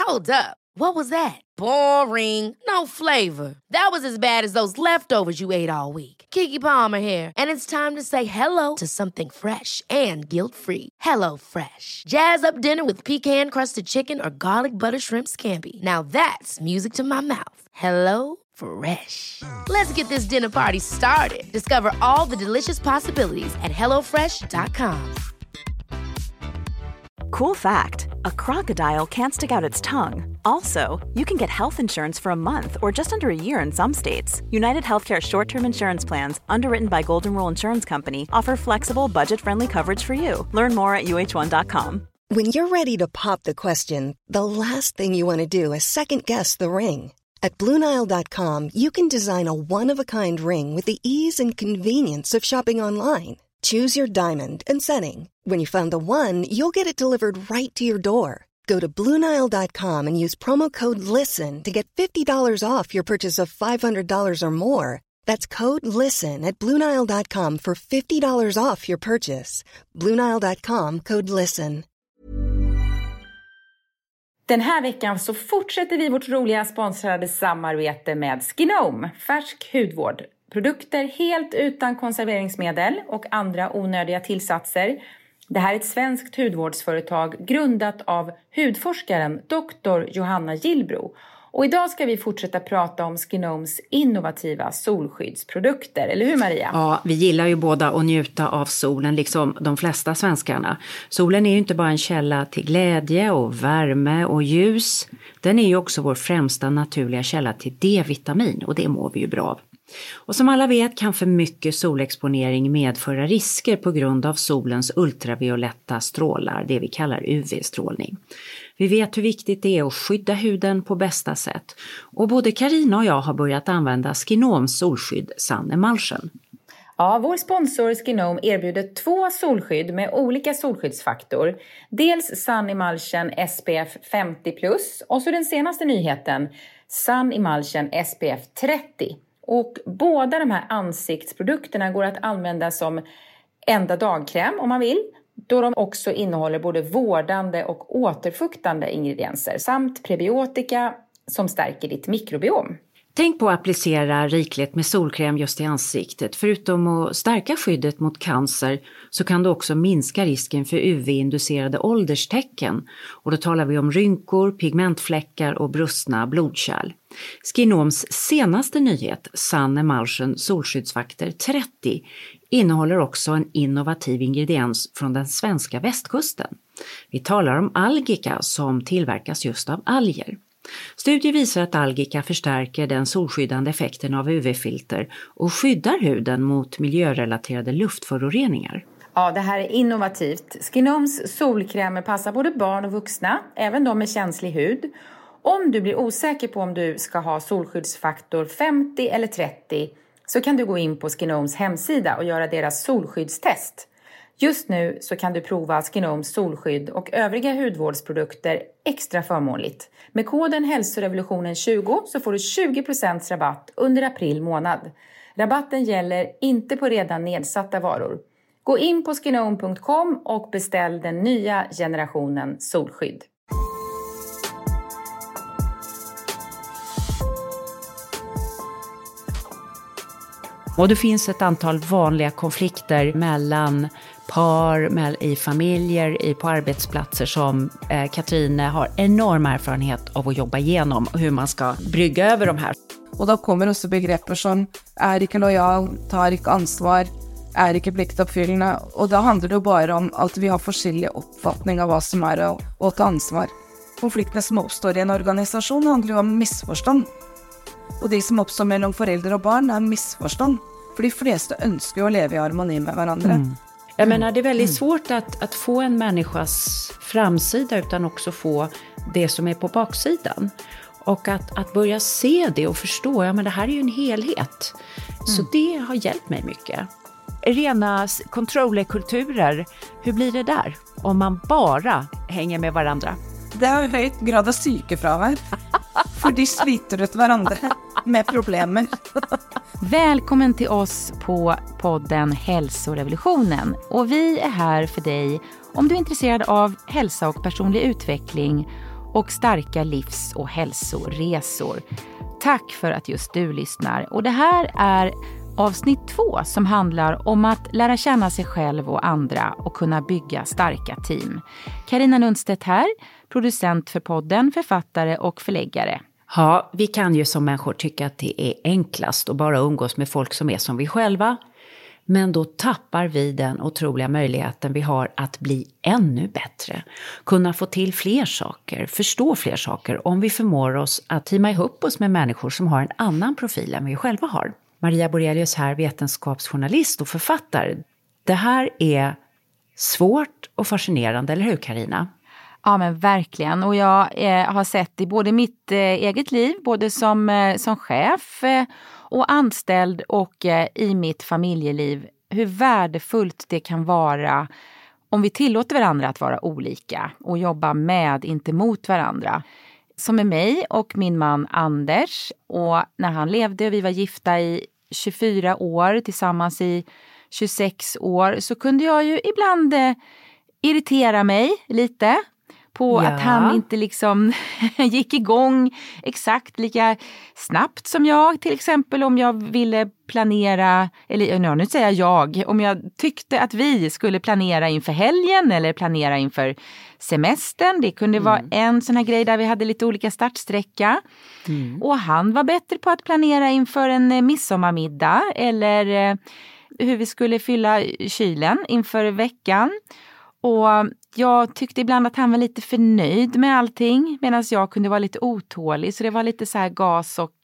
Hold up. What was that? Boring. No flavor. That was as bad as those leftovers you ate all week. Keke Palmer here, and it's time to say hello to something fresh and guilt-free. Hello Fresh. Jazz up dinner with pecan-crusted chicken or garlic butter shrimp scampi. Now that's music to my mouth. Hello Fresh. Let's get this dinner party started. Discover all the delicious possibilities at hellofresh.com. Cool fact, a crocodile can't stick out its tongue. Also, you can get health insurance for a month or just under a year in some states. United Healthcare short-term insurance plans, underwritten by Golden Rule Insurance Company, offer flexible, budget-friendly coverage for you. Learn more at uh1.com. When you're ready to pop the question, the last thing you want to do is second-guess the ring. At BlueNile.com, you can design a one-of-a-kind ring with the ease and convenience of shopping online. Choose your diamond and setting. When you find the one, you'll get it delivered right to your door. Go to BlueNile.com and use promo code LISTEN to get $50 off your purchase of $500 or more. That's code LISTEN at BlueNile.com for $50 off your purchase. BlueNile.com, code LISTEN. Den här veckan så fortsätter vi vårt roliga sponsrade samarbete med Skinome, färsk hudvård. Produkter helt utan konserveringsmedel och andra onödiga tillsatser. Det här är ett svenskt hudvårdsföretag grundat av hudforskaren Dr. Johanna Gillbro. Och idag ska vi fortsätta prata om Skinomes innovativa solskyddsprodukter. Eller hur, Maria? Ja, vi gillar ju båda att njuta av solen liksom de flesta svenskarna. Solen är ju inte bara en källa till glädje och värme och ljus. Den är ju också vår främsta naturliga källa till D-vitamin och det mår vi ju bra av. Och som alla vet kan för mycket solexponering medföra risker på grund av solens ultravioletta strålar, det vi kallar UV-strålning. Vi vet hur viktigt det är att skydda huden på bästa sätt. Och både Carina och jag har börjat använda Skinomes solskydd Sun Emulsion. Ja, vår sponsor Skinome erbjuder 2 solskydd med olika solskyddsfaktor. Dels Sun Emulsion SPF 50+, och så den senaste nyheten, Sun Emulsion SPF 30. Och båda de här ansiktsprodukterna går att använda som enda dagkräm om man vill. Då de också innehåller både vårdande och återfuktande ingredienser samt prebiotika som stärker ditt mikrobiom. Tänk på att applicera rikligt med solkräm just i ansiktet. Förutom att stärka skyddet mot cancer så kan det också minska risken för UV-inducerade ålderstecken. Och då talar vi om rynkor, pigmentfläckar och brustna blodkärl. Skinomes senaste nyhet, Sun Emulsion solskyddsfaktor 30, innehåller också en innovativ ingrediens från den svenska västkusten. Vi talar om algika som tillverkas just av alger. Studier visar att algika förstärker den solskyddande effekten av UV-filter och skyddar huden mot miljörelaterade luftföroreningar. Ja, det här är innovativt. Skinomes solkrämer passar både barn och vuxna, även de med känslig hud. Om du blir osäker på om du ska ha solskyddsfaktor 50 eller 30 så kan du gå in på Skinomes hemsida och göra deras solskyddstest. Just nu så kan du prova Skinomes solskydd och övriga hudvårdsprodukter extra förmånligt. Med koden hälsorevolutionen20 så får du 20% rabatt under april månad. Rabatten gäller inte på redan nedsatta varor. Gå in på skinome.com och beställ den nya generationen solskydd. Och det finns ett antal vanliga konflikter mellan par, i familjer, på arbetsplatser som Katrine har enorm erfarenhet av att jobba igenom och hur man ska brygga över de här. Och då kommer också begrepp som är inte lojal, tar inte ansvar, är inte pliktoppfyllande. Och då handlar det bara om att vi har olika uppfattningar av vad som är att ta ansvar. Konflikterna som uppstår i en organisation handlar ju om missförstånd. Och det som uppstår mellan föräldrar och barn är missförstånd. För de flesta önskar ju att leva i harmoni med varandra. Jag menar, det är väldigt svårt att få en människas framsida utan också få det som är på baksidan. Och att börja se det och förstå, ja men det här är ju en helhet. Så det har hjälpt mig mycket. Rena controllerkulturer, hur blir det där om man bara hänger med varandra? Det är hög grad av psykefravär. För de sliter ut varandra med problemen. Välkommen till oss på podden Hälsorevolutionen. Och vi är här för dig om du är intresserad av hälsa och personlig utveckling. och starka livs- och hälsoresor. Tack för att just du lyssnar. Och det här är avsnitt 2 som handlar om att lära känna sig själv och andra och kunna bygga starka team. Carina Lundstedt här, producent för podden, författare och förläggare. Ja, vi kan ju som människor tycka att det är enklast att bara umgås med folk som är som vi själva. Men då tappar vi den otroliga möjligheten vi har att bli ännu bättre. Kunna få till fler saker, förstå fler saker om vi förmår oss att teama ihop oss med människor som har en annan profil än vi själva har. Maria Borelius här, vetenskapsjournalist och författare. Det här är svårt och fascinerande, eller hur Carina? Ja men verkligen, och jag har sett i både mitt eget liv, både som chef och anställd och i mitt familjeliv, hur värdefullt det kan vara om vi tillåter varandra att vara olika och jobba med, inte mot varandra. Som med mig och min man Anders, och när han levde och vi var gifta i 24 år tillsammans i 26 år, så kunde jag ju ibland irritera mig lite på att han inte liksom gick igång exakt lika snabbt som jag. Till exempel om jag ville planera, eller nu säger jag, om jag tyckte att vi skulle planera inför helgen eller planera inför semestern. Det kunde vara en sån här grej där vi hade lite olika startsträcka. Och han var bättre på att planera inför en midsommarmiddag eller hur vi skulle fylla kylen inför veckan. Och jag tyckte ibland att han var lite förnöjd med allting, medan jag kunde vara lite otålig. Så det var lite så här gas och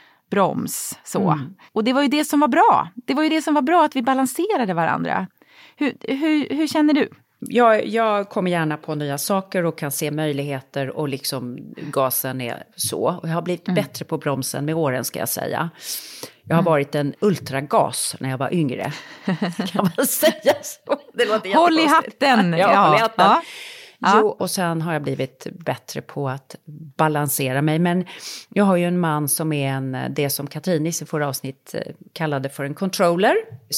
broms. Så. Och det var ju det som var bra. Det var ju det som var bra, att vi balanserade varandra. Hur känner du? Jag kommer gärna på nya saker och kan se möjligheter, och liksom gasen är så. Och jag har blivit bättre på bromsen med åren, ska jag säga. Jag har varit en ultragas när jag var yngre. Kan man säga så? Det låter håll i hatten! Ja, håll i hatten. Ja. Jo, och sen har jag blivit bättre på att balansera mig. Men jag har ju en man som är det som Katrin i sin förra avsnitt kallade för en controller.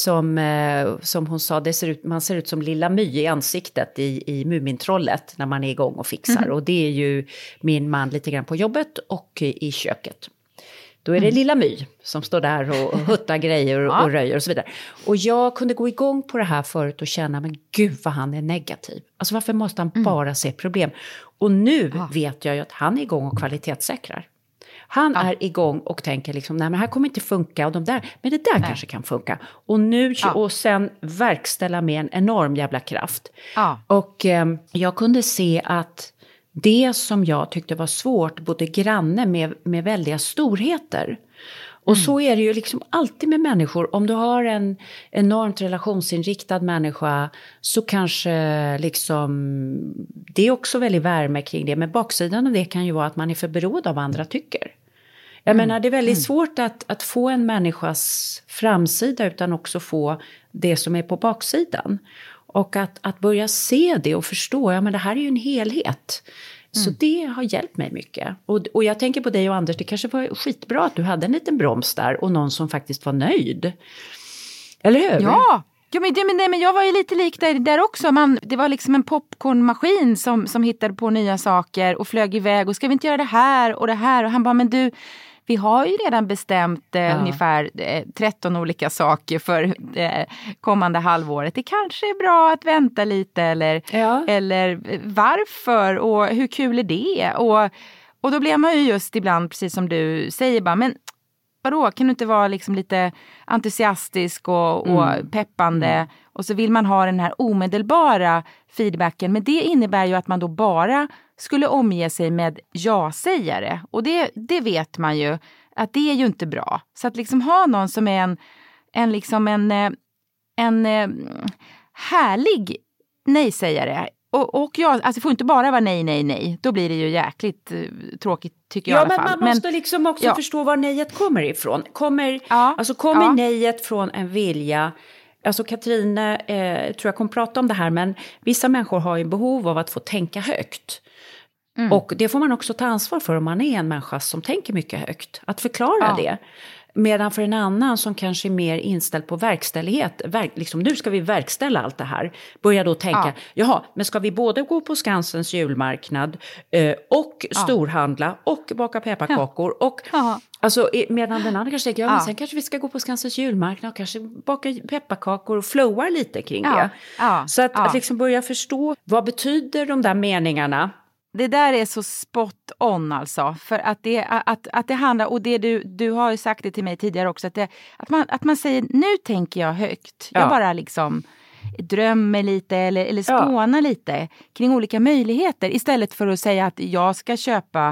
Som hon sa, man ser ut som Lilla My i ansiktet i Mumintrollet när man är igång och fixar. Och det är ju min man lite grann på jobbet och i köket. Då är det Lilla My som står där och huttar grejer och röjer och så vidare. Och jag kunde gå igång på det här förut och känna, men gud vad han är negativ. Alltså varför måste han bara se problem? Och nu vet jag ju att han är igång och kvalitetssäkrar. Han är igång och tänker liksom, nej men här kommer inte funka, och men det där kanske kan funka. Och nu, och sen verkställa med en enorm jävla kraft. Och jag kunde se att det som jag tyckte var svårt, både granne med väldiga storheter. Och så är det ju liksom alltid med människor. Om du har en enormt relationsinriktad människa, så kanske liksom, det är också väldigt värme kring det. Men baksidan av det kan ju vara att man är för beroende av vad andra tycker. Jag menar, det är väldigt svårt att få en människas framsida utan också få det som är på baksidan. Och att börja se det och förstå, ja men det här är ju en helhet. Så det har hjälpt mig mycket. Och jag tänker på dig och Anders, det kanske var skitbra att du hade en liten broms där och någon som faktiskt var nöjd. Eller hur? Ja, men jag var ju lite lik där också. Det var liksom en popcornmaskin som hittade på nya saker och flög iväg. Och ska vi inte göra det här och det här? Och han bara, men du, vi har ju redan bestämt ungefär 13 olika saker för kommande halvåret. Det kanske är bra att vänta lite, eller varför och hur kul är det? Och då blir man ju just ibland, precis som du säger, bara, men vadå, kan du inte vara liksom lite entusiastisk och peppande? Och så vill man ha den här omedelbara feedbacken. Men det innebär ju att man då bara skulle omge sig med ja-sägare. Och det vet man ju att det är ju inte bra. Så att liksom ha någon som är en härlig nej-sägare. Och jag, alltså får inte bara vara nej. Då blir det ju jäkligt tråkigt, tycker jag i alla fall. Men man måste liksom också förstå var nejet kommer ifrån. Kommer nejet från en vilja? Alltså Katrin, tror jag kommer prata om det här, men vissa människor har ju behov av att få tänka högt. Och det får man också ta ansvar för om man är en människa som tänker mycket högt. Att förklara det. Medan för en annan som kanske är mer inställd på verkställighet, liksom nu ska vi verkställa allt det här, börjar då tänka, jaha, men ska vi både gå på Skansens julmarknad och storhandla och baka pepparkakor och alltså, medan den andra kanske tänker, men sen kanske vi ska gå på Skansens julmarknad och kanske baka pepparkakor och flowar lite kring det. Så att liksom börja förstå, vad betyder de där meningarna? Det där är så spot on alltså, för att det handlar, och det du har ju sagt det till mig tidigare också, att man säger, nu tänker jag högt, jag bara liksom drömmer lite eller spånar lite kring olika möjligheter, istället för att säga att jag ska köpa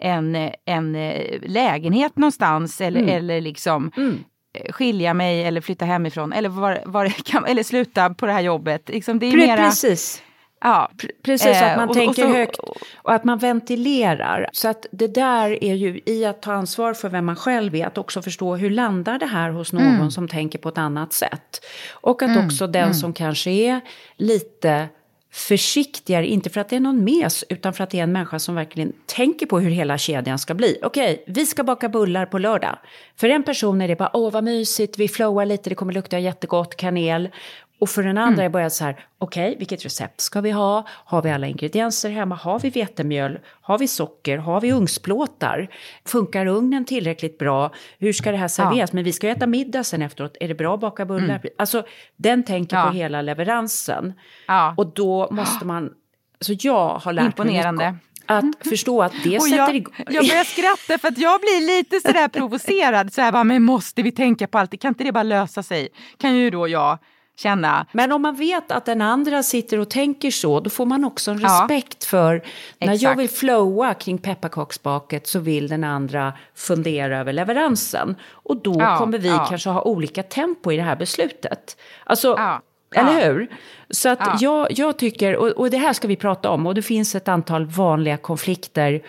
en lägenhet någonstans eller liksom skilja mig eller flytta hemifrån eller var det kan, eller sluta på det här jobbet. Liksom, det är mera, precis. Ja, precis, att man tänker högt och att man ventilerar. Så att det där är ju i att ta ansvar för vem man själv är, att också förstå hur landar det här hos någon som tänker på ett annat sätt. Och att också den som kanske är lite försiktigare, inte för att det är någon mes, utan för att det är en människa som verkligen tänker på hur hela kedjan ska bli. Okej, vi ska baka bullar på lördag. För en person är det bara, vad mysigt, vi flowar lite, det kommer lukta jättegott, kanel. Och för den andra är börjat så här, okej, vilket recept ska vi ha? Har vi alla ingredienser hemma? Har vi vetemjöl? Har vi socker? Har vi ugnsplåtar? Funkar ugnen tillräckligt bra? Hur ska det här serveras? Men vi ska äta middag sen efteråt. Är det bra att baka bullar? Alltså, den tänker på hela leveransen. Och då måste man, alltså jag har lärt mig mycket att förstå att det sätter igång. Jag börjar skratta för att jag blir lite sådär provocerad. Så här bara, men måste vi tänka på allt? Kan inte det bara lösa sig? Kan ju då jag känna. Men om man vet att den andra sitter och tänker så, då får man också en respekt för, när jag vill flowa kring pepparkaksbaket så vill den andra fundera över leveransen. Och då kommer vi kanske ha olika tempo i det här beslutet. Alltså, eller hur? Så att jag tycker, och det här ska vi prata om, och det finns ett antal vanliga konflikter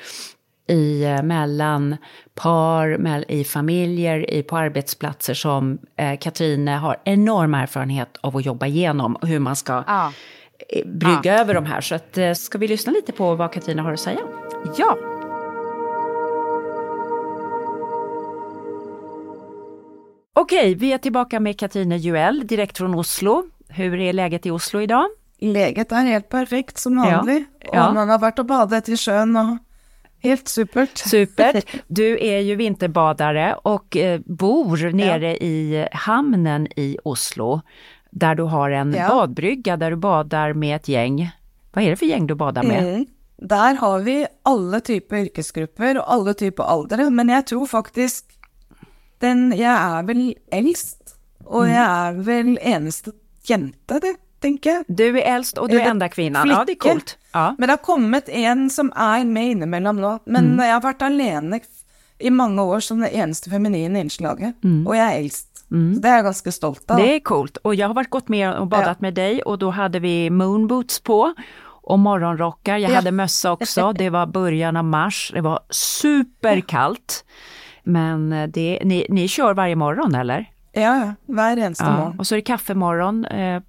mellan par, i familjer, på arbetsplatser som Katrine har enorm erfarenhet av att jobba igenom och hur man ska brygga över de här. Så att, ska vi lyssna lite på vad Katrine har att säga? Ja! Okej, vi är tillbaka med Katrine Juel direkt från Oslo. Hur är läget i Oslo idag? Läget är helt perfekt som vanligt. Och man har varit och badat i sjön och helt supert. Supert. Du är ju vinterbadare och bor nere i hamnen i Oslo. Där du har en badbrygga där du badar med ett gäng. Vad är det för gäng du badar med? Där har vi alla typer yrkesgrupper och alla typer åldrar. Men jag tror faktiskt, jag är väl äldst. Och jag är väl eneste jente, tänker jag. Du är äldst och du är enda kvinnan. Flicka. Ja, det är coolt. Ja. Men det har kommit en som är med inemellan nu. Men jag har varit alene i många år som det eneste feminina inslaget. Och jag är äldst. Så det är jag ganska stolt av. Det är coolt. Och jag har gått med och badat med dig. Och då hade vi moonboots på. Och morgonrockar. Jag hade mössa också. Det var början av mars. Det var superkallt. Men ni kör varje morgon, eller? Ja, varje eneste morgon. Och så är det kaffemorgon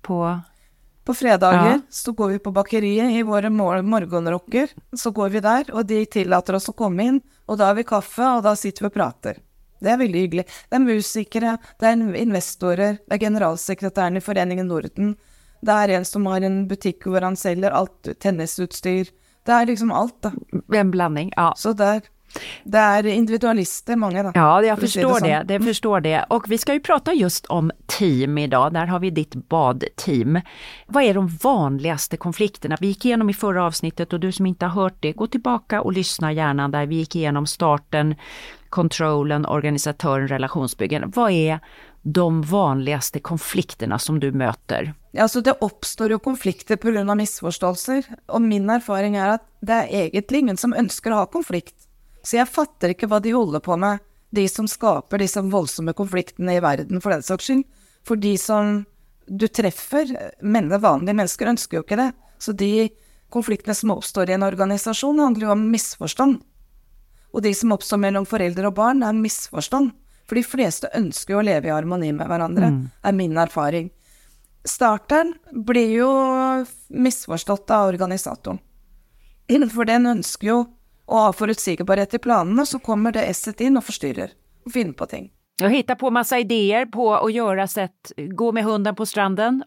på fredagar så går vi på bakeriet i våra morgonrocker. Så går vi där och de tillåter oss att komma in. Och då har vi kaffe och då sitter vi och pratar. Det är väldigt hyggligt. Det är musikere, det är investorer, det är generalsekreteraren i Föreningen Norden. Det är en som har en butik där han säljer allt tennisutstyr. Det är liksom allt då. En blandning, ja. Så det är individualister många då. Ja, jag förstår det förstår det. Och vi ska ju prata just om team idag. Där har vi ditt badteam. Vad är de vanligaste konflikterna? Vi gick igenom i förra avsnittet och du som inte har hört det, gå tillbaka och lyssna gärna där. Vi gick igenom starten, kontrollen, organisatören, relationsbyggen. Vad är de vanligaste konflikterna som du möter? Alltså det uppstår ju konflikter på grund av missförståelser. Och min erfaring är att det är egentligen ingen som önskar ha konflikt. Så jag fattar inte vad de håller på med, de som skapar dessa våldsamma konflikterna i världen för den saks skyld. För de som du träffar, vanliga människor önskar ju inte det. Så de konflikterna som uppstår i en organisation handlar ju om missförstånd. Och de som uppstår mellan föräldrar och barn är missförstånd. För de flesta önskar ju att leva i harmoni med varandra, är min erfaring. Starten blir ju missförstått av organisatorn. För den önskar ju och ha förutsägbarhet i planerna, så kommer det esset in och förstyrrer och finner på ting. Jag hittar på massa idéer på att göra sätt, gå med hunden på stranden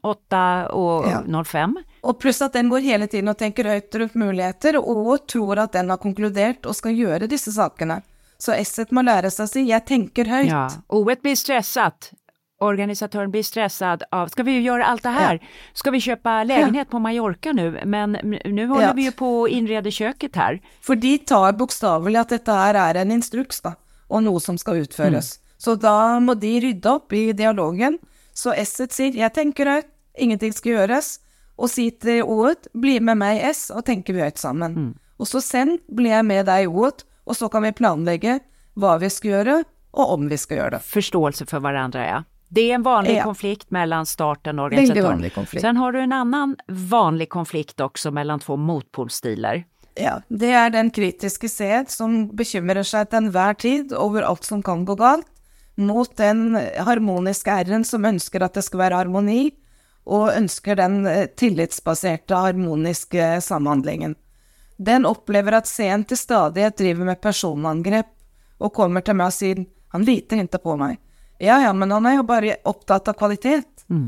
8:05. Og pluss at den går hele tiden og tenker høyt rundt muligheter, og tror at den har konkludert og skal gjøre disse sakene. Så S-et må lære seg å si, jeg tenker høyt. Ja, O-et blir stressat. Organisatören blir stressad av, ska vi ju göra allt det här? Ska vi köpa lägenhet på Mallorca nu? Men nu håller vi ju på att inreda köket här. For de tar bokstavelig at dette her er en instruks da, og noe som skal utføres. Så da må de rydde opp i dialogen. Så S-et sier, jeg tenker høyt, ingenting skal gjøres. Og si til O-et, bli med meg S, og tenker vi høyt sammen. Og så send, blir jeg med deg O-et, og så kan vi planlegge hva vi skal gjøre, og om vi skal gjøre det. Förståelse för varandra, ja. Det är en vanlig konflikt mellan starten och organisatorn. Sen har du en annan vanlig konflikt också mellan två motpolstilar. Ja, det er den kritiske sed som bekymrer seg til enhver tid over alt som kan gå galt, mot den harmoniske R-en som ønsker at det skal være harmoni, og ønsker den tillitsbaserte harmoniske samhandlingen. Den opplever at C-en til stadighet driver med personangrep, og kommer til meg og sier, han liter ikke på meg. Ja, men han er jo bare opptatt av kvalitet.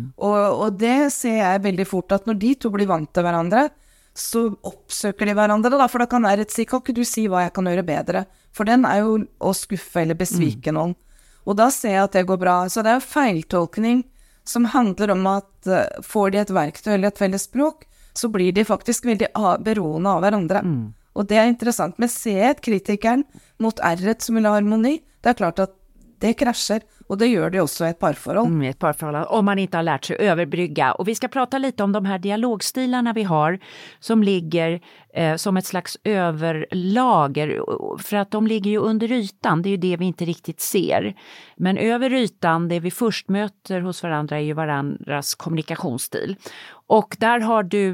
Og det ser jeg veldig fort, at når de to blir vant til hverandre, så oppsøker de hverandre, da, for da kan jeg rett si, kan ikke du si hva jeg kan gjøre bedre? For den er jo å skuffe eller besvike noen. Og da ser jeg at det går bra. Så det er jo feiltolkning som handler om at får de et verktøy eller et felles språk, så blir de faktisk veldig beroende av hverandre. Og det er interessant. Men ser et kritikeren mot R-et som vil ha harmoni, det er klart at det krascher. Och det gör det också i ett parforhold. Ett parforhold, om man inte har lärt sig överbrygga. Och vi ska prata lite om de här dialogstilarna vi har som ligger som ett slags överlager. För att de ligger ju under ytan, det är ju det vi inte riktigt ser. Men över ytan, det vi först möter hos varandra är ju varandras kommunikationsstil. Och där har du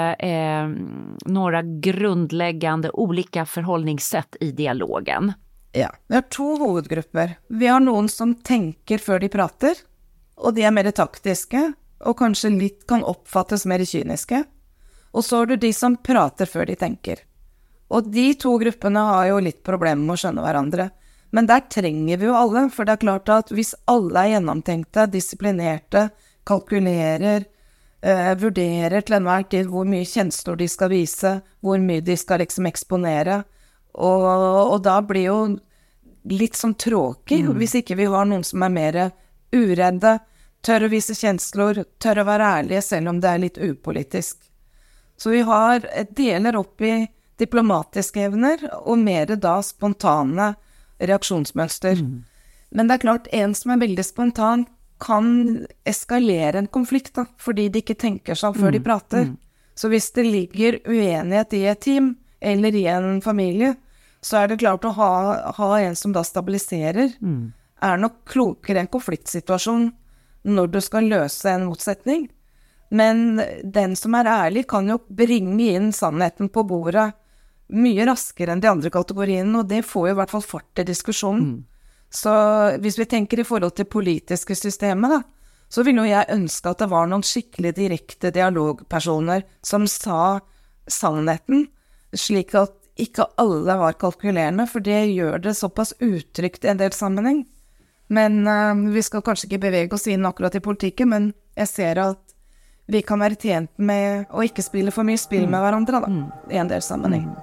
några grundläggande olika förhållningssätt i dialogen. Ja, vi har to hovedgrupper. Vi har noen som tenker før de prater, og de er mer taktiske, og kanskje litt kan oppfattes mer kyniske. Og så har du de som prater før de tenker. Og de to gruppene har jo litt problemer med å skjønne hverandre. Men der trenger vi jo alle, for det er klart at hvis alle er gjennomtenkte, disiplinerte, kalkulerer, vurderer til enhver tid hvor mye kjensler de skal vise, hvor mye de skal liksom eksponere, og da blir jo litt sånn tråkig hvis ikke vi har noen som er mer uredde, tør å vise kjensler, tør å være ærlige selv om det er litt upolitisk. Så vi har deler opp i diplomatiske evner og mer da spontane reaksjonsmønster. Men det er klart, en som er veldig spontan kan eskalere en konflikt da, fordi de ikke tenker seg før de prater. Så hvis det ligger uenighet i et team eller i en familie, så er det klart å ha en som da stabiliserer, er nok klokere en konfliktsituasjon når du skal løse en motsetning. Men den som er ærlig kan jo bringe inn sannheten på bordet mye raskere enn de andre kategoriene, og det får jo i hvert fall fart i diskusjonen. Så hvis vi tenker i forhold til politiske systemet da, så vil jo jeg ønske at det var noen skikkelig direkte dialogpersoner som sa sannheten, slik at ikke alle var kalkulerende, for det gjør det såpass utrygt i en del sammenheng. Men vi skal kanskje ikke bevege oss inn akkurat i politikken, men jeg ser at vi kan være tjent med å ikke spille for mye spill med hverandre da, i en del sammenheng.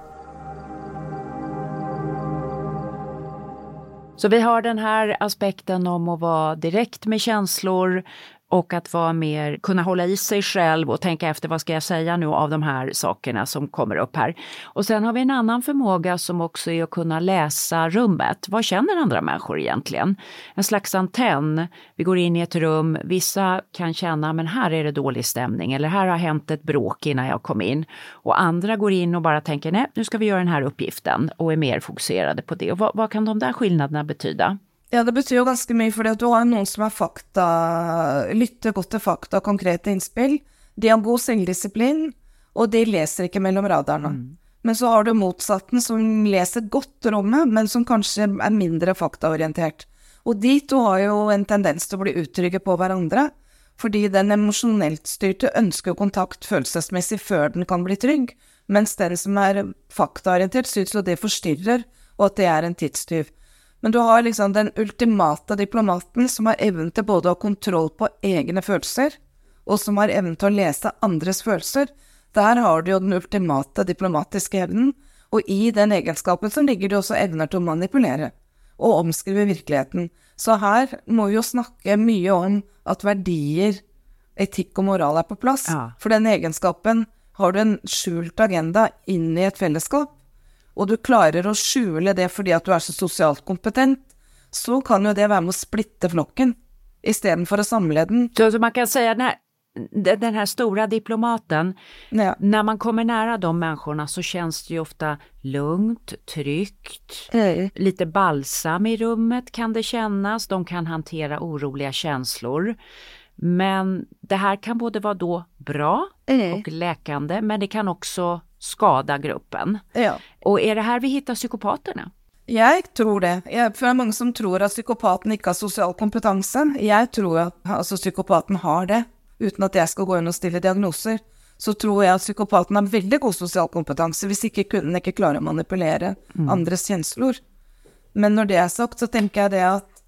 Så vi har den här aspekten om att vara direkt med känslor och att vara mer, kunna hålla i sig själv och tänka efter vad ska jag säga nu av de här sakerna som kommer upp här. Och sen har vi en annan förmåga som också är att kunna läsa rummet. Vad känner andra människor egentligen? En slags antenn. Vi går in i ett rum, vissa kan känna men här är det dålig stämning eller här har hänt ett bråk innan jag kom in. Och andra går in och bara tänker nej, nu ska vi göra den här uppgiften och är mer fokuserade på det. Och vad kan de där skillnaderna betyda? Ja, det betyr jo ganske mye, fordi at du har noen som er lytter godt til fakta og konkrete innspill. De har god selvdisiplin, og de leser ikke mellom radarene. Men så har du motsatten som leser godt rommet, men som kanskje er mindre faktaorientert. Og de to har jo en tendens til å bli utrygge på hverandre, fordi den emosjonelt styrte ønsker kontakt følelsesmessig før den kan bli trygg, mens den som er faktaorientert synes jo det forstyrrer, og at det er en tidstyv. Men du har liksom den ultimate diplomaten som har evnen til både å ha kontroll på egne følelser, og som har evnen til å lese andres følelser. Der har du jo den ultimate diplomatiske evnen, og i den egenskapen så ligger det også evner til å manipulere og omskrive virkeligheten. Så her må vi jo snakke mye om at verdier, etikk og moral er på plass. Ja. For den egenskapen har du en skjult agenda inn i et fellesskap, og du klarer å skjule det fordi at du er så sosialt kompetent, så kan jo det være med å splitte flokken, i stedet for å samle den. Så man kan si at den här stora diplomaten, när man kommer nära de människorna så känns det ju ofta lugnt, tryggt, lite balsam i rummet kan det kännas, de kan hantera oroliga känslor. Men det här kan både vara då bra och läkande, men det kan också skada gruppen. Ja. Och är det här vi hittar psykopaterna? Jeg tror det. For det er mange som tror at psykopaten ikke har sosial kompetanse. Jeg tror at psykopaten har det. Uten at jeg skal gå inn og stille diagnoser, så tror jeg at psykopaten har veldig god sosial kompetanse, hvis ikke kunne ikke klare å manipulere andres kjensler. Men når det er sagt, så tenker jeg det at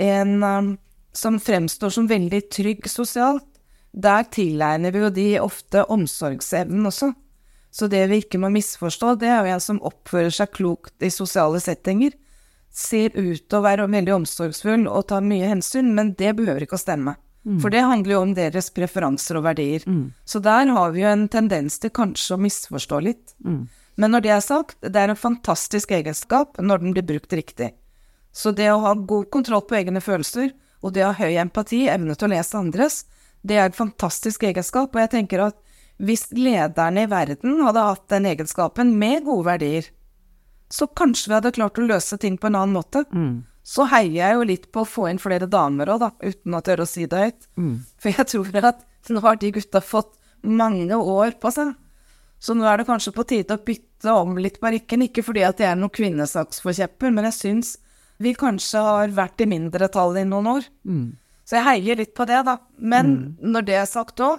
en som fremstår som veldig trygg sosialt, der tilegner vi jo de ofte omsorgsevnen også. Så det vi ikke må misforstå, det er jo en som oppfører seg klokt i sosiale settinger, ser ut til å være veldig omsorgsfull og tar mye hensyn, men det behøver ikke å stemme. For det handler jo om deres preferanser og verdier. Så der har vi jo en tendens til kanskje å misforstå litt. Men når det er sagt, det er en fantastisk egenskap når den blir brukt riktig. Så det å ha god kontroll på egne følelser, og det å ha høy empati, evne til å lese andres, det er en fantastisk egenskap. Og jeg tenker at hvis lederne i verden hadde hatt den egenskapen med gode verdier, så kanskje vi hadde klart å løse ting på en annen måte. Så heier jeg jo litt på å få inn flere damer også da, uten at jeg å si det høyt. For jeg tror at nå har de gutta fått mange år på seg. Så nå er det kanskje på tide å bytte om litt barikken, ikke fordi at jeg er noen kvinnesaksforkjepper, men jeg synes vi kanskje har vært i mindretall i noen år. Så jeg heier litt på det da. Men når det er sagt også,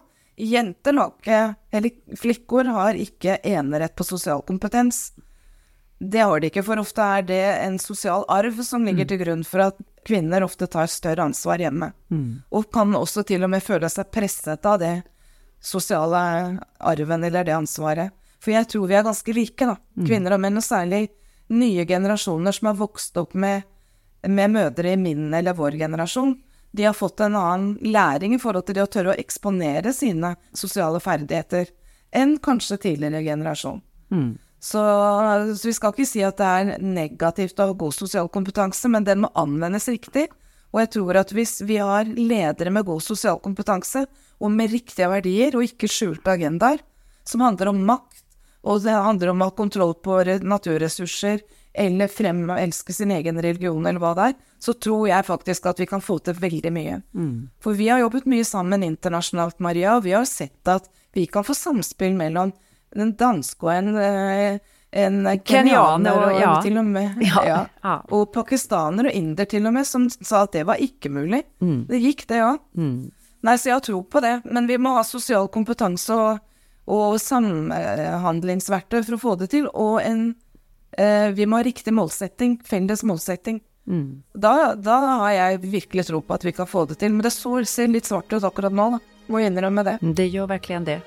flikkor har ikke enerett på sosial kompetens. Det har de ikke, for ofte er det en sosial arv som ligger til grunn for at kvinner ofte tar større ansvar hjemme. Og kan også til og med føle seg presset av det sosiale arven eller det ansvaret. For jeg tror vi er ganske like da, kvinner og menn, og særlig nye generasjoner som har vokst opp med mødre i min eller vår generasjon. De har fått en annen læring i forhold til det å tørre å eksponere sine sosiale ferdigheter enn kanskje tidligere generasjon. Så vi skal ikke si at det er negativt å ha god sosial kompetanse, men den må anvendes riktig. Og jeg tror at hvis vi har ledere med god sosial kompetanse, og med riktige verdier, og ikke skjulte agendaer, som handler om makt, og det handler om å ha kontroll på naturressurser, eller elske sin egen religion, eller hva det er, så tror jeg faktisk at vi kan få til veldig mye. For vi har jobbet mye sammen internasjonalt, Maria, og vi har sett at vi kan få samspill mellom en dansk og en kenyaner og til og med og pakistaner og inder til og med som sa at det var ikke mulig. Det gikk det også. Nei, så jeg tror på det, men vi må ha sosial kompetanse og samhandlingsverktøy for å få det til, og vi må ha riktig målsetting, felles målsetting. Da har jeg virkelig tro på at vi kan få det til, men det ser litt svart ut akkurat nå da. Må innrømme det. Det gjør virkelig det.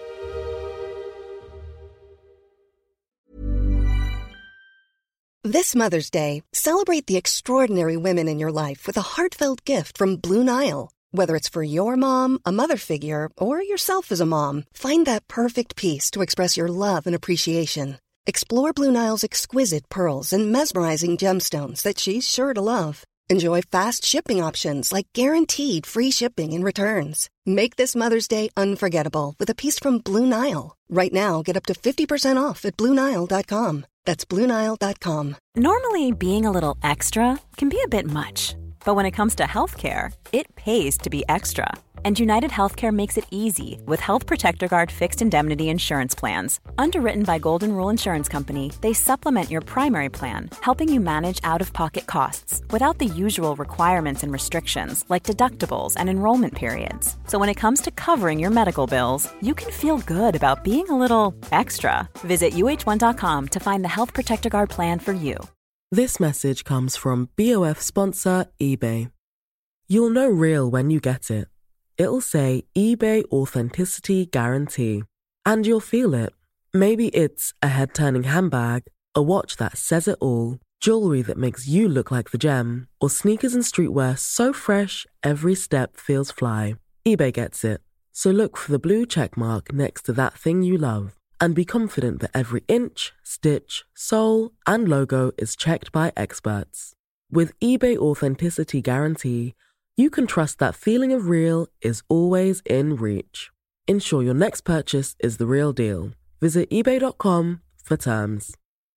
This Mother's Day, celebrate the extraordinary women in your life with a heartfelt gift from Blue Nile. Whether it's for your mom, a mother figure, or yourself as a mom, find that perfect piece to express your love and appreciation. Explore Blue Nile's exquisite pearls and mesmerizing gemstones that she's sure to love. Enjoy fast shipping options like guaranteed free shipping and returns. Make this Mother's Day unforgettable with a piece from Blue Nile. Right now, get up to 50% off at BlueNile.com. That's BlueNile.com. Normally, being a little extra can be a bit much. But when it comes to healthcare, it pays to be extra. And United Healthcare makes it easy with Health Protector Guard fixed indemnity insurance plans. Underwritten by Golden Rule Insurance Company, they supplement your primary plan, helping you manage out-of-pocket costs without the usual requirements and restrictions like deductibles and enrollment periods. So when it comes to covering your medical bills, you can feel good about being a little extra. Visit UH1.com to find the Health Protector Guard plan for you. This message comes from BOF sponsor eBay. You'll know real when you get it. It'll say eBay Authenticity Guarantee. And you'll feel it. Maybe it's a head-turning handbag, a watch that says it all, jewelry that makes you look like the gem, or sneakers and streetwear so fresh every step feels fly. eBay gets it. So look for the blue check mark next to that thing you love. And be confident that every inch, stitch, sole, and logo is checked by experts. With eBay Authenticity Guarantee, you can trust that feeling of real is always in reach. Ensure your next purchase is the real deal. Visit ebay.com for terms.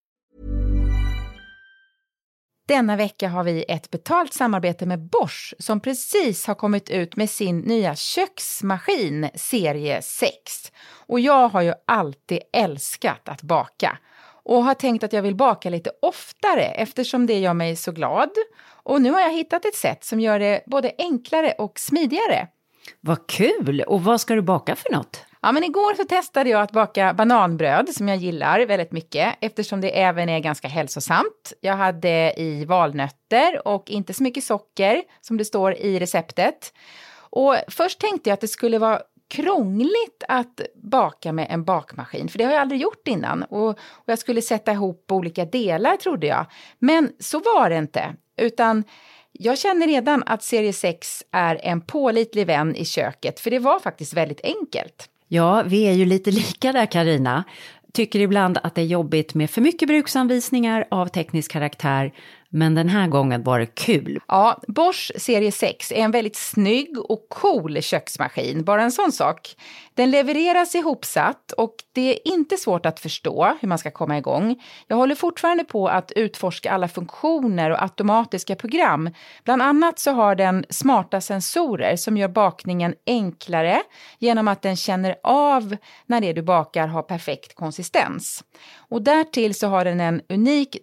Denna vecka har vi ett betalt samarbete med Bosch som precis har kommit ut med sin nya köksmaskin serie 6. Och jag har ju alltid älskat att baka och har tänkt att jag vill baka lite oftare eftersom det gör mig så glad. Och nu har jag hittat ett sätt som gör det både enklare och smidigare. Vad kul! Och vad ska du baka för något? Ja, men igår så testade jag att baka bananbröd som jag gillar väldigt mycket eftersom det även är ganska hälsosamt. Jag hade i valnötter och inte så mycket socker som det står i receptet. Och först tänkte jag att det skulle vara krångligt att baka med en bakmaskin, för det har jag aldrig gjort innan. Och jag skulle sätta ihop olika delar trodde jag. Men så var det inte, utan jag känner redan att serie 6 är en pålitlig vän i köket, för det var faktiskt väldigt enkelt. Ja, vi är ju lite lika där, Carina. Tycker ibland att det är jobbigt med för mycket bruksanvisningar av teknisk karaktär, men den här gången var det kul. Ja, Bosch serie 6 är en väldigt snygg och cool köksmaskin, bara en sån sak. Den levereras ihopsatt och det är inte svårt att förstå hur man ska komma igång. Jag håller fortfarande på att utforska alla funktioner och automatiska program. Bland annat så har den smarta sensorer som gör bakningen enklare genom att den känner av när det du bakar har perfekt konsistens. Och därtill så har den en unik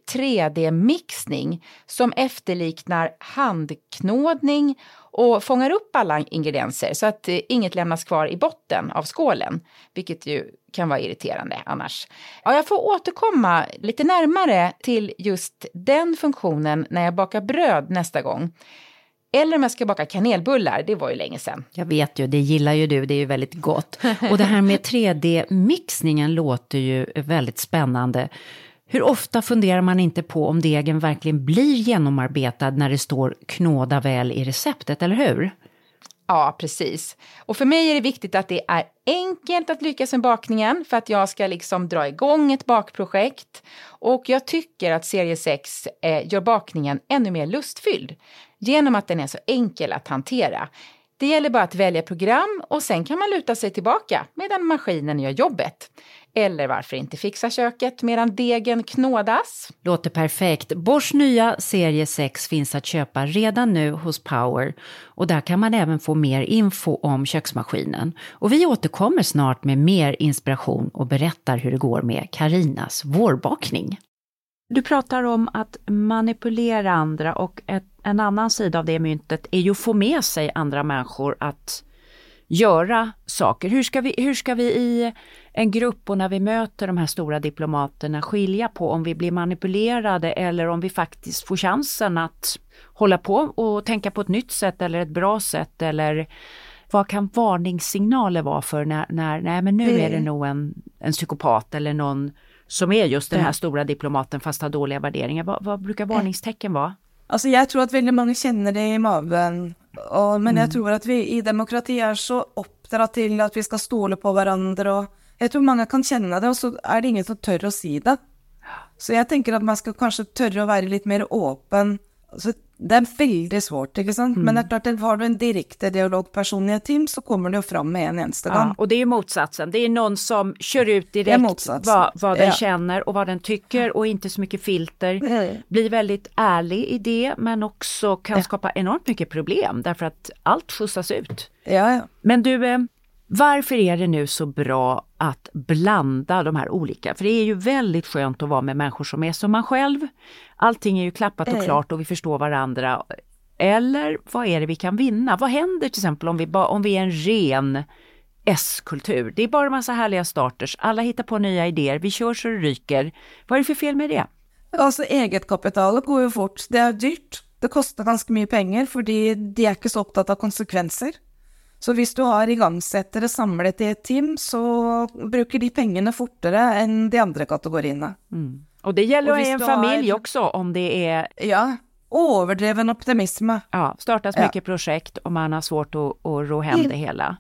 3D-mixning som efterliknar handknådning och fångar upp alla ingredienser så att inget lämnas kvar i botten av skålen, vilket ju kan vara irriterande annars. Ja, jag får återkomma lite närmare till just den funktionen när jag bakar bröd nästa gång. Eller om jag ska baka kanelbullar, det var ju länge sedan. Jag vet ju, det gillar ju du, det är ju väldigt gott. Och det här med 3D-mixningen låter ju väldigt spännande. Hur ofta funderar man inte på om degen verkligen blir genomarbetad när det står knåda väl i receptet, eller hur? Ja, precis. Och för mig är det viktigt att det är enkelt att lyckas med bakningen för att jag ska liksom dra igång ett bakprojekt. Och jag tycker att serie 6 gör bakningen ännu mer lustfylld genom att den är så enkel att hantera. Det gäller bara att välja program och sen kan man luta sig tillbaka medan maskinen gör jobbet. Eller varför inte fixa köket medan degen knådas? Låter perfekt. Bosch nya serie 6 finns att köpa redan nu hos Power. Och där kan man även få mer info om köksmaskinen. Och vi återkommer snart med mer inspiration och berättar hur det går med Carinas vårbakning. Du pratar om att manipulera andra och en annan sida av det myntet är ju att få med sig andra människor att göra saker. Hur ska vi i en grupp och när vi möter de här stora diplomaterna skilja på om vi blir manipulerade eller om vi faktiskt får chansen att hålla på och tänka på ett nytt sätt eller ett bra sätt, eller vad kan varningssignaler vara för när men nu är det nog en psykopat eller någon som är just den här stora diplomaten fast har dåliga värderingar. Vad brukar varningstecken vara? Altså, jeg tror at veldig mange kjenner det i maven, men jeg tror at vi i demokrati er så oppdratt til at vi skal stole på hverandre, og jeg tror mange kan kjenne det, og så er det ingen som tør å si det. Så jeg tenker at man skal kanskje tørre å være litt mer åpen. Altså, det er veldig svårt, ikke sant? Men det er klart, har du en direkte dialogperson i ett team så kommer det ju fram med en eneste gång. Ja, och det är ju motsatsen. Det är någon som kör ut direkt vad den känner och vad den tycker och inte så mycket filter. Blir väldigt ärlig i det, men också kan skapa enormt mycket problem därför att allt skjutsas ut. Ja. Men du, varför är det nu så bra att blanda de här olika? För det är ju väldigt skönt att vara med människor som är som man själv. Allting är ju klappat och klart och vi förstår varandra. Eller vad är det vi kan vinna? Vad händer till exempel om vi är en ren S-kultur? Det är bara en massa härliga starters. Alla hittar på nya idéer. Vi kör så det ryker. Vad är det för fel med det? Altså, egetkapitalet går jo fort. Det dyrt. Det koster ganske mye penger, fordi de ikke så opptatt av konsekvenser. Så hvis du har igangsettere samlet i et team, så bruker de pengene fortere enn de andre kategoriene. Och det gäller i en familj också om det är... Ja, overdreven optimisme. Ja, startas mycket projekt och man har svårt att ro hem det hela.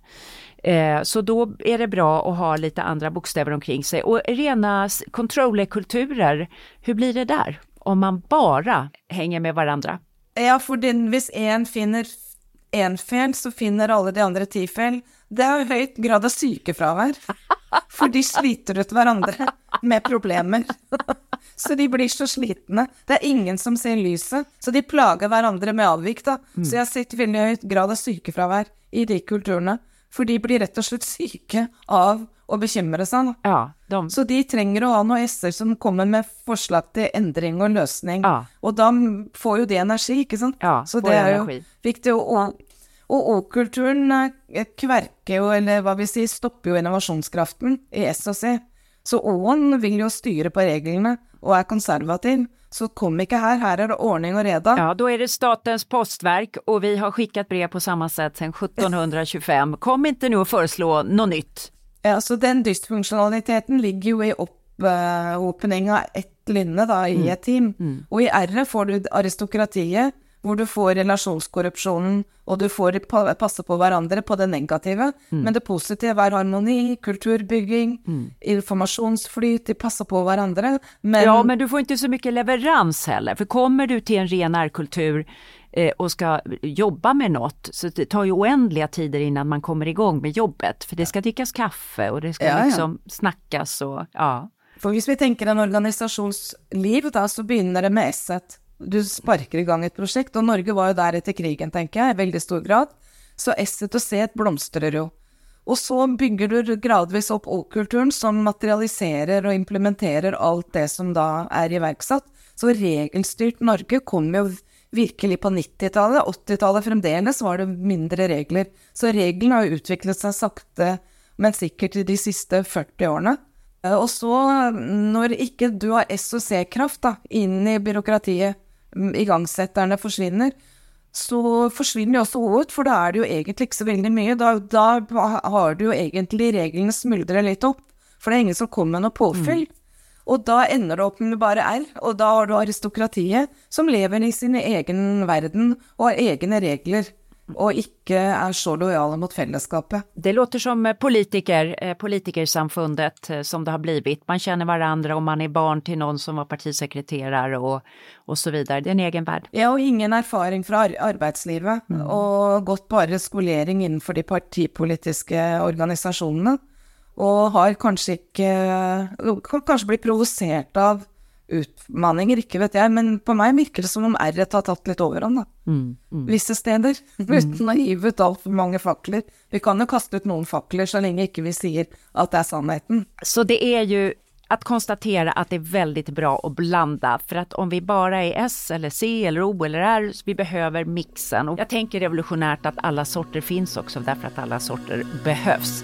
Så då är det bra att ha lite andra bokstäver omkring sig. Och rena controllerkulturer, hur blir det där? Om man bara hänger med varandra? Ja, for hvis en finner en fel, så finner alle de andre 10 fel. Det er høyt grad av sykefravær. For de sliter ut hverandre med problemer. Så de blir så slitne. Det er ingen som ser lyset. Så de plager hverandre med avvik da. Så jeg har sett veldig høyt grad av sykefravær i de kulturene. For de blir rett og slett syke av å bekymre seg. Ja, Så de trenger å ha noen S-er som kommer med forslag til endring og løsning. Ja. Og da får jo det energi, ikke sant? Ja, så det er jo viktig. Og O-kulturen kverker jo, eller hva vi sier, stopper jo innovasjonskraften i S og C. Så O-en vil jo styre på reglene og er konservativ. Så kom ikke her er det ordning og reda. Ja, då är det Statens postverk och vi har skickat brev på samma sätt sedan 1725. Kom inte nu och föreslå något nytt. Ja, så den dysfunktionaliteten ligger jo i opphopning av ett linje da, i et team. Og i R får du aristokratiet, hvor du får relasjonskorrupsjonen, og du får passe på hverandre på det negative. Men det positive er harmoni, kulturbygging, informasjonsflyt, de passer på hverandre. Ja, men du får inte så mycket leverans heller. För kommer du till en ren R-kultur och ska jobba med något, så det tar ju oändliga tider innan man kommer igång med jobbet. För det ska drickas kaffe och det ska liksom snackas och For hvis vi tenker en organisasjonsliv da, så begynner det med S-et. Du sparker i gang et prosjekt, og Norge var jo der etter krigen, tenker jeg, i veldig stor grad. Så S-et og C-et blomstrer jo. Og så bygger du gradvis opp O-kulturen som materialiserer og implementerer alt det som da er iverksatt. Så regelstyrt Norge kom jo virkelig på 90-tallet, 80-tallet fremdeles var det mindre regler. Så reglene har jo utviklet seg sakte, men sikkert i de siste 40 årene. Og så, når ikke du har S- og C-kraft da, inn i byråkratiet, igangsetterne forsvinner, så forsvinner jo også O-ut, for da er det jo egentlig ikke så veldig mye. Da har du jo egentlig reglene smuldret litt opp, for det er ingen som kommer med noe påfyll. Og da ender det opp med bare R, og da har du aristokratiet som lever i sin egen verden og har egne regler, og ikke er så lojale mot fellesskapet. Det låter som politikersamfundet som det har blivit. Man känner varandra och man är barn till någon som var partisekreterare och så vidare. Det är en egen värld. Ja, og ingen erfaring fra arbeidslivet, og gått bare skolering innenfor de partipolitiske organisasjonene, og har kanskje blitt provosert av utmaninger, ikke vet jeg, men på meg virker det som om R-et har tatt litt overhånd da. Visse steder, uten å hive ut alt for mange fakler. Vi kan jo kaste ut noen fakler så lenge ikke vi sier at det er sannheten. Så det är ju att konstatera att det är väldigt bra att blanda, för att om vi bara är S eller C eller O eller R, vi behöver mixen. Och jag tänker revolutionärt att alla sorter finns också, därför att alla sorter behövs.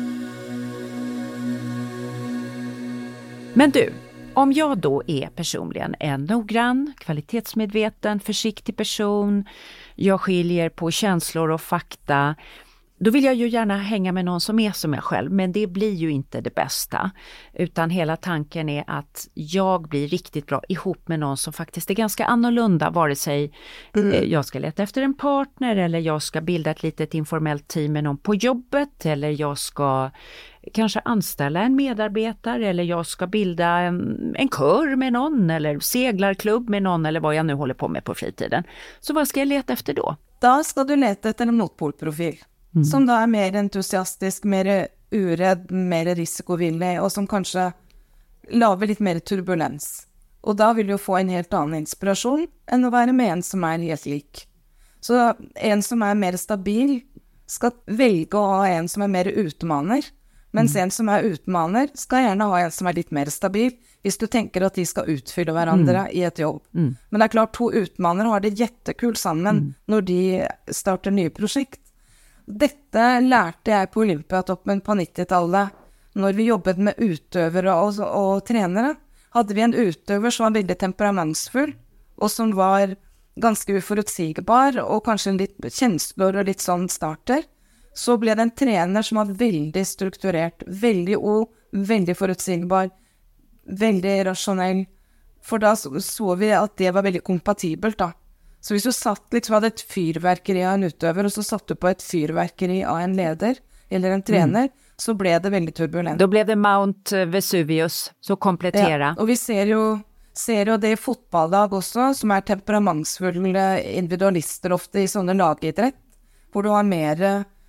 Men du, om jag då är personligen en noggrann, kvalitetsmedveten, försiktig person, jag skiljer på känslor och fakta, då vill jag ju gärna hänga med någon som är som jag själv, men det blir ju inte det bästa. Utan hela tanken är att jag blir riktigt bra ihop med någon som faktiskt är ganska annorlunda, vare sig jag ska leta efter en partner eller jag ska bilda ett litet informellt team med någon på jobbet, eller jag ska kanske anställa en medarbetare, eller jag ska bilda en kör med någon eller seglarklubb med någon, eller vad jag nu håller på med på fritiden. Så vad ska jag leta efter då? Da skal du lete etter en motpolprofil, som da er mer entusiastisk, mer uredd, mer risikovillig, og som kanskje laver litt mer turbulens. Og da vil du få en helt annen inspirasjon enn å være med en som er helt lik. Så en som er mer stabil skal velge å ha en som er mer utmaner, mens en som er utmaner skal gjerne ha en som er litt mer stabil, hvis du tenker at de skal utfylle hverandre i et jobb. Men det er klart, 2 utmanere har det jettekult sammen når de starter nye prosjekt. Dette lærte jeg på Olympiatoppen på 90-tallet, når vi jobbet med utøvere og trenere, hadde vi en utøver som var veldig temperamentsfull, og som var ganske uforutsigbar, og kanskje litt kjensler og litt sånn starter, så ble det en trener som var veldig strukturert, veldig veldig forutsigbar, veldig rasjonell, for da så vi at det var veldig kompatibelt da. Så hvis du hadde et fyrverkeri av en utøver, og så satt du på et fyrverkeri av en leder, eller en trener, så ble det veldig turbulent. Då blev det Mount Vesuvius, så komplettera. Ja, og vi ser jo det i fotballag også, som temperamentsfulle individualister ofte i sånne lagidrett, hvor du har mer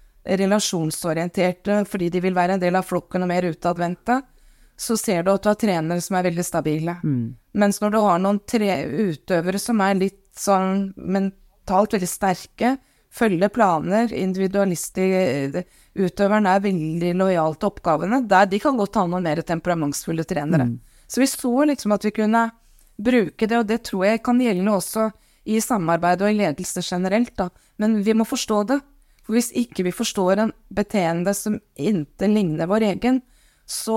relasjonsorienterte, fordi de vil være en del av flokken og mer utadvendte, så ser du at du har trenere som veldig stabile. Mens når du har noen utøvere som litt sånn mentalt veldig sterke, følger planer, individualister, utøveren veldig lojal til oppgavene, der de kan godt ha noen mer temperamentsfulle trenere. Så vi så liksom at vi kunne bruke det, og det tror jeg kan gjelde også i samarbeid og i ledelse generelt da. Men vi må forstå det, for hvis ikke vi forstår en beteende som ikke ligner vår egen, så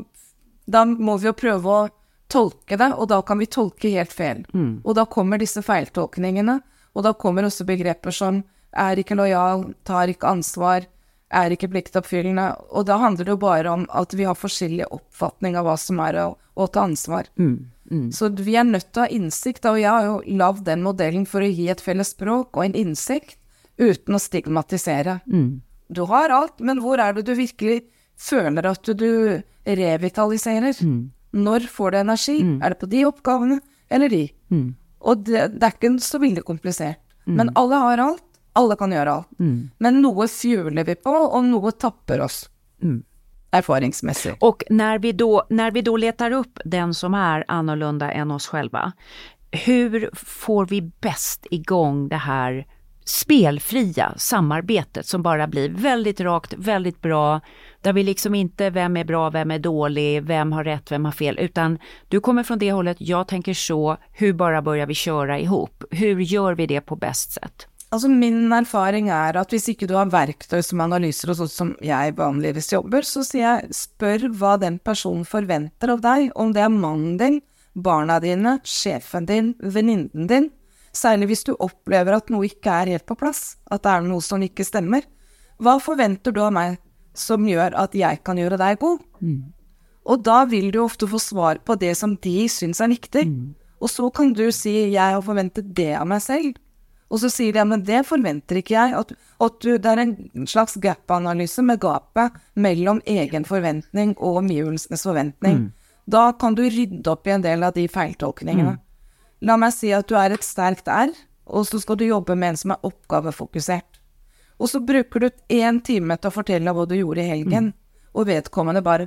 da må vi jo prøve å tolke det, og da kan vi tolke helt feil. Og da kommer disse feiltolkningene, og da kommer også begreper som ikke lojal, tar ikke ansvar, ikke pliktoppfyllende, og da handler det jo bare om at vi har forskjellige oppfatning av hva som å ta ansvar. Så vi nødt til å ha innsikt, og jeg har jo lavt den modellen for å gi et felles språk og en innsikt, uten å stigmatisere. Du har alt, men hvor det du virkelig føler at du revitaliserer? Når får du energi? Det på de oppgavene, eller de? Og det ikke så veldig komplisert. Men alle har alt, alle kan gjøre alt. Men noe fjuler vi på, og noe tapper oss. Erfaringsmässigt. Och när vi då letar upp den som annorlunda än oss själva, hur får vi bäst igång det här spelfria samarbetet som bara blir väldigt rakt, väldigt bra, där vi liksom inte vem är bra, vem är dålig, vem har rätt, vem har fel, utan du kommer från det hållet, jag tänker så, hur bara börjar vi köra ihop? Hur gör vi det på bäst sätt? Altså min erfaring at hvis ikke du har verktøy som analyser og sånt som jeg vanligvis jobber, så sier jeg, spør hva den personen forventer av deg, om det mannen din, barna dine, sjefen din, venninnen din, særlig hvis du opplever at noe ikke helt på plass, at det noe som ikke stemmer. Hva forventer du av meg som gjør at jeg kan gjøre deg god? Og da vil du ofte få svar på det som de synes viktig. Og så kan du si, jeg har forventet det av meg selv. Og så sier de, men det forventer ikke jeg, at det en slags gap-analyse med gapet mellom egen forventning og omgivelsenes forventning. Da kan du rydde opp i en del av de feiltolkningene. La meg si at du et sterkt og så skal du jobbe med en som oppgavefokusert. Og så bruker du 1 time til å fortelle hva du gjorde i helgen, og vedkommende bare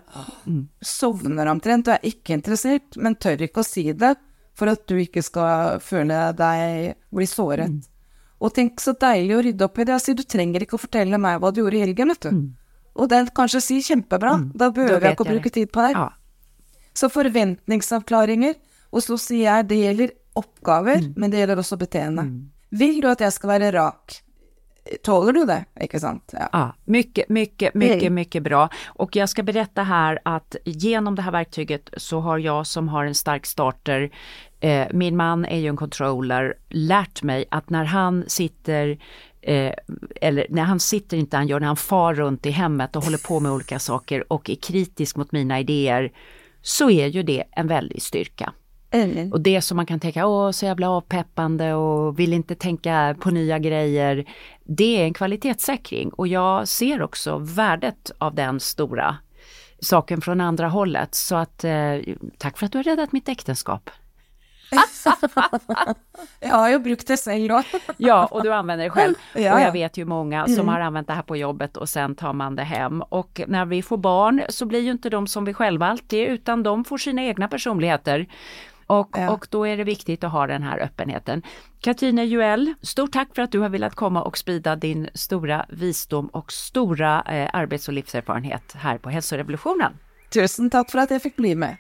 sovner omtrent, du ikke interessert, men tør ikke å si det, for at du ikke skal føle deg bli såret. Og tenk så deilig å rydde opp i det. Jeg sier, du trenger ikke å fortelle meg hva du gjorde i helgen, vet du. Og den kanskje sier kjempebra, da behøver jeg ikke å bruke tid på deg. Så forventningsavklaringer, og så sier jeg, det gjelder oppgaver, men det gjelder også beteende. Vil du at jeg skal være rak? Tåler du det, ikke sant? Ja, mycket bra. Och jag ska berätta här att genom det här verktyget så har jag som har en stark starter, min man är ju en controller, lärt mig att när han sitter eller när han sitter inte han gör, när han far runt i hemmet och håller på med olika saker och är kritisk mot mina idéer, så är ju det en väldig styrka. Och det som man kan tänka, så jävla avpeppande och vill inte tänka på nya grejer, det är en kvalitetssäkring. Och jag ser också värdet av den stora saken från andra hållet. Så att tack för att du har räddat mitt äktenskap. Jag har ju brukt det selv då. Ja, och du använder det själv. Och jag vet ju många som har använt det här på jobbet och sen tar man det hem. Och när vi får barn så blir ju inte de som vi själva alltid, utan de får sina egna personligheter. Och då är det viktigt att ha den här öppenheten. Katrine Juell, stort tack för att du har velat komma och sprida din stora visdom och stora arbets- och livserfarenhet här på Hälsorevolutionen. Tusen tack för att jag fick bli med.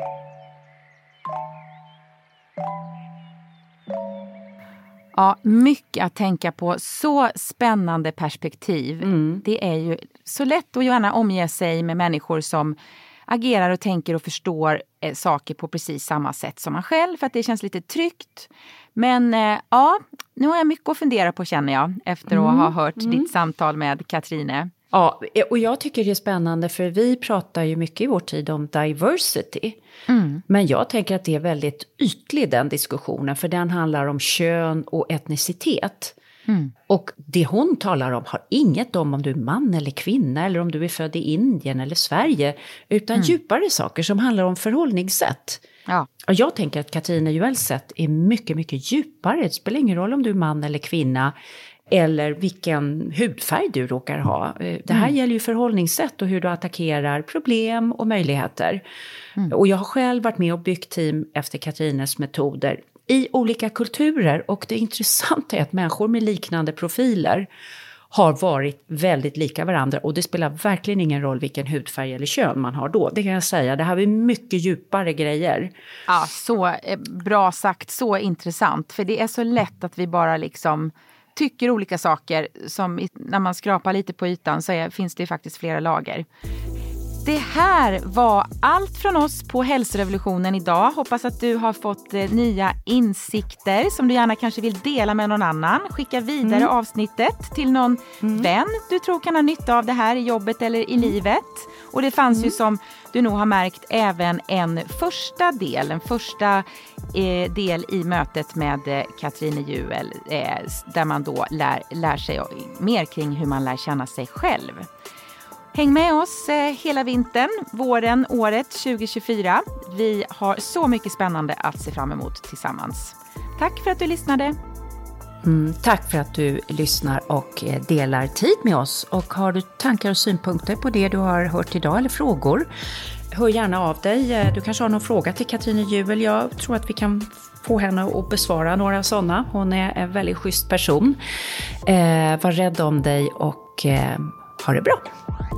Ja, mycket att tänka på. Så spännande perspektiv. Det är ju så lätt att gärna omge sig med människor som agerar och tänker och förstår saker på precis samma sätt som man själv, för att det känns lite tryggt. Men ja, nu har jag mycket att fundera på, känner jag, efter att ha hört ditt samtal med Katrine. Ja, och jag tycker det är spännande, för vi pratar ju mycket i vår tid om diversity. Men jag tänker att det är väldigt ytlig, den diskussionen, för den handlar om kön och etnicitet. Och det hon talar om har inget om du är man eller kvinna, eller om du är född i Indien eller Sverige, utan djupare saker som handlar om förhållningssätt. Ja. Och jag tänker att Katrine Juels sätt är mycket, mycket djupare. Det spelar ingen roll om du är man eller kvinna, eller vilken hudfärg du råkar ha. Det här gäller ju förhållningssätt och hur du attackerar problem och möjligheter. Och jag har själv varit med och byggt team efter Katrines metoder i olika kulturer. Och det intressanta är att människor med liknande profiler har varit väldigt lika varandra. Och det spelar verkligen ingen roll vilken hudfärg eller kön man har då. Det kan jag säga. Det här är mycket djupare grejer. Ja, så bra sagt. Så intressant. För det är så lätt att vi bara liksom tycker olika saker, som när man skrapar lite på ytan så finns det faktiskt flera lager. Det här var allt från oss på Hälsorevolutionen idag. Hoppas att du har fått nya insikter som du gärna kanske vill dela med någon annan. Skicka vidare avsnittet till någon vän du tror kan ha nytta av det här i jobbet eller i livet. Och det fanns ju, som du nog har märkt, även en första del i mötet med Katrine Juel, där man då lär sig mer kring hur man lär känna sig själv. Häng med oss hela vintern, våren, året 2024. Vi har så mycket spännande att se fram emot tillsammans. Tack för att du lyssnade. Tack för att du lyssnar och delar tid med oss. Och har du tankar och synpunkter på det du har hört idag eller frågor, hör gärna av dig. Du kanske har någon fråga till Katrine Juel. Jag tror att vi kan få henne att besvara några sådana. Hon är en väldigt schysst person. Var rädd om dig och ha det bra.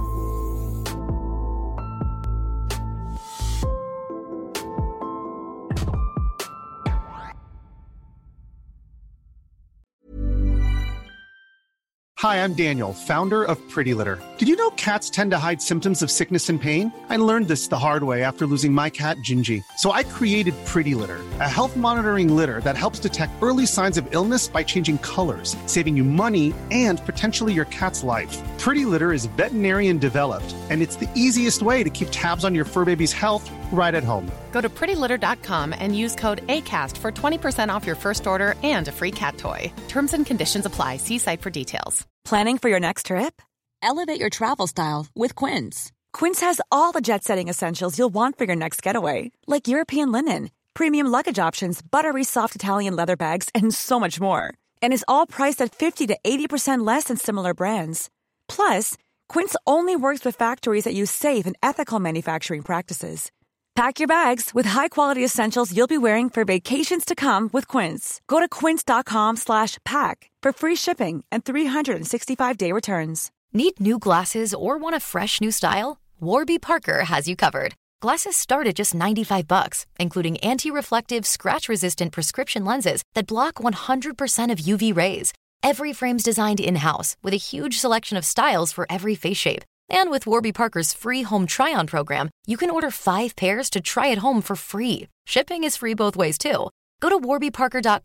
Hi, I'm Daniel, founder of Pretty Litter. Did you know cats tend to hide symptoms of sickness and pain? I learned this the hard way after losing my cat, Gingy. So I created Pretty Litter, a health monitoring litter that helps detect early signs of illness by changing colors, saving you money and potentially your cat's life. Pretty Litter is veterinarian developed, and it's the easiest way to keep tabs on your fur baby's health right at home. Go to prettylitter.com and use code ACAST for 20% off your first order and a free cat toy. Terms and conditions apply. See site for details. Planning for your next trip? Elevate your travel style with Quince. Quince has all the jet-setting essentials you'll want for your next getaway, like European linen, premium luggage options, buttery soft Italian leather bags, and so much more. And is all priced at 50 to 80% less than similar brands. Plus, Quince only works with factories that use safe and ethical manufacturing practices. Pack your bags with high-quality essentials you'll be wearing for vacations to come with Quince. Go to quince.com/pack for free shipping and 365-day returns. Need new glasses or want a fresh new style? Warby Parker has you covered. Glasses start at just $95, including anti-reflective, scratch-resistant prescription lenses that block 100% of UV rays. Every frame's designed in-house with a huge selection of styles for every face shape. And with Warby Parker's free home try-on program, you can order 5 pairs to try at home for free. Shipping is free both ways, too. Go to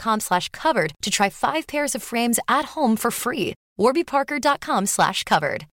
warbyparker.com/covered to try 5 pairs of frames at home for free. warbyparker.com/covered.